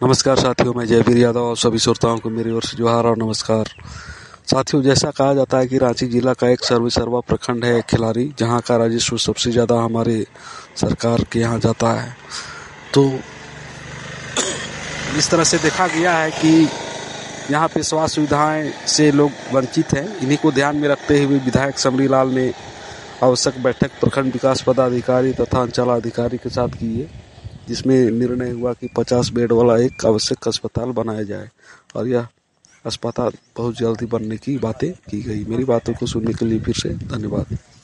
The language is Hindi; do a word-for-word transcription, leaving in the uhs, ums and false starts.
नमस्कार साथियों, मैं जयवीर यादव और सभी श्रोताओं को मेरी ओर से जोहार और नमस्कार। साथियों, जैसा कहा जाता है कि रांची जिला का एक सर्वे सर्वा प्रखंड है खिलारी, जहां का राजस्व सबसे ज़्यादा हमारे सरकार के यहाँ जाता है। तो इस तरह से देखा गया है कि यहाँ पे स्वास्थ्य सुविधाएं से लोग वंचित हैं। इन्हीं को ध्यान में रखते हुए विधायक समरी लाल ने आवश्यक बैठक प्रखंड विकास पदाधिकारी तथा अंचलाधिकारी के साथ की है, जिसमें निर्णय हुआ कि पचास बेड वाला एक आवश्यक अस्पताल बनाया जाए और यह अस्पताल बहुत जल्दी बनने की बातें की गई। मेरी बातों को सुनने के लिए फिर से धन्यवाद।